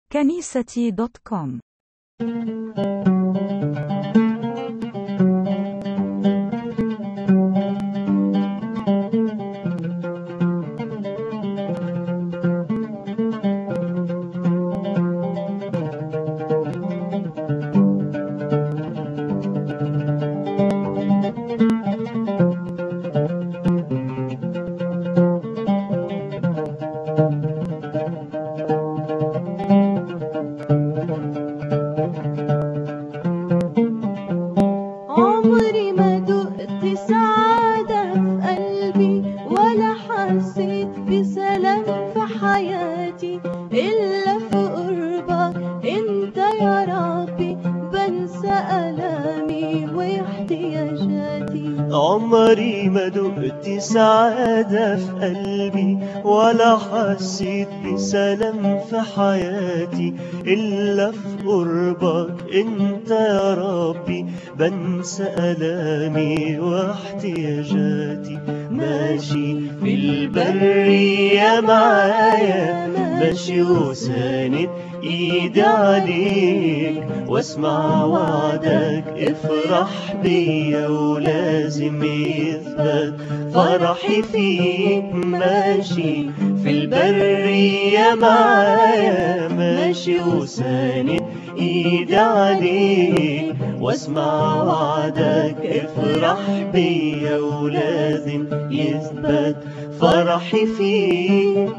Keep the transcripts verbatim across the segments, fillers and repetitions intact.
كنيستي دوت كوم. عمري ما دقت سعادة في قلبي ولا حسيت بسلام في حياتي إلا في قربك أنت يا ربي. بنسى ألامي واحتياجاتي. عمري ما دقت سعادة في قلبي ولا حسيت بسلام في حياتي إلا في قربك أنت يا ربي. بنسى ألامي واحتياجاتي. ماشي في البرية معايا، ماشي وساند ايدي عليك واسمع وعدك. افرح بيا ولازم يثبت فرحي فيك. ماشي في البرية معايا، ماشي وساند ايدي عليك واسمع وعدك. افرح بيا ولازم يثبت فرحي فيك.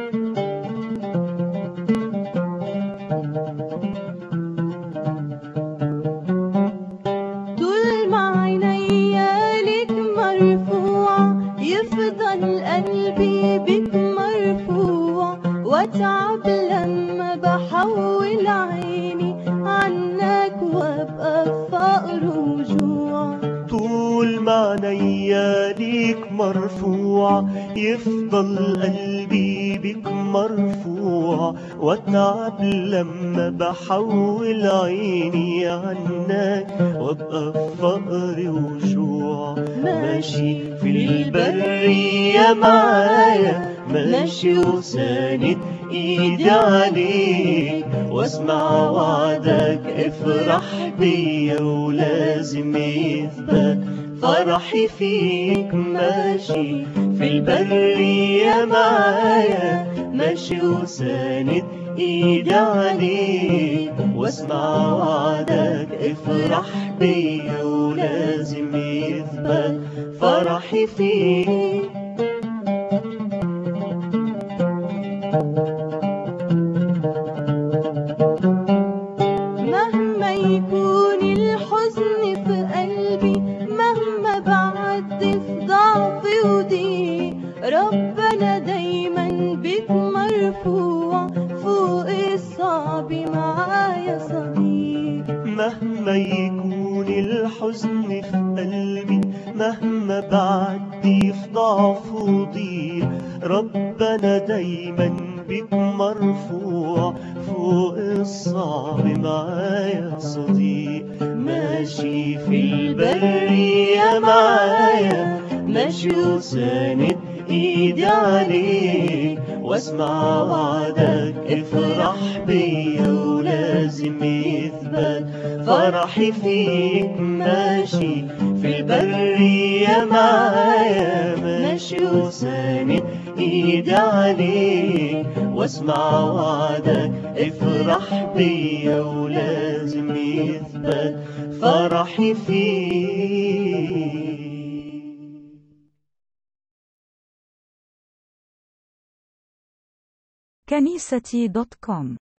طول ما عينيا ليك مرفوعة يفضل قلبي بك مرفوع، واتعب لما بحول عيني عنك وابقى في فقر وجوع. طول ما عينيا ليك مرفوع يفضل قلبي بك مرفوع، واتعب لما بحول عيني عنك وابقى في فقر وجوع. ماشي في البرية معايا، ماشي وساند ايدي عليك واسمع وعدك. افرح بيا ولازم يثبت فرحي فيك. ماشي في البرية معايا، ماشي وساند ايدي عليك واسمع وعدك. افرح بيا ولازم يثبت فرحي فيك. مهما يكون الحزن في قلبي، مهما بعدي في ضعفي وضيق، ربنا دايما بك مرفوع. فوق الصعب معايا صديق. مهما يكون الحزن في قلبي، مهما بعدي في ضعف وضيق، ربنا دايما بك مرفوع. فوق الصعب معايا صديق. ماشي في البرية معايا، ماشي وساند ايدي عليك واسمع وعدك. افرح بيا ولازم يثبت فرحي فيك. ماشي في البرية معايا، ماشي وساند ايدي عليك واسمع وعدك. افرح بيا ولازم يثبت فرحي فيك. كنيستي دوت كوم.